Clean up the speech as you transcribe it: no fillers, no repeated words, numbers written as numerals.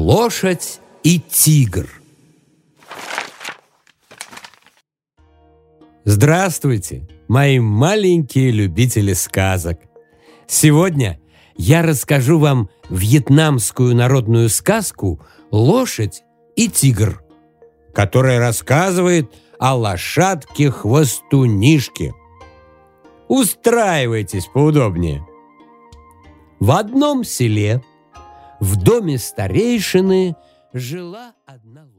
Лошадь и тигр. Здравствуйте, мои маленькие любители сказок. Сегодня я расскажу вам вьетнамскую народную сказку «Лошадь и тигр», которая рассказывает о лошадке-хвостунишке. Устраивайтесь поудобнее. В одном селе, в доме старейшины, жила одна лошадь.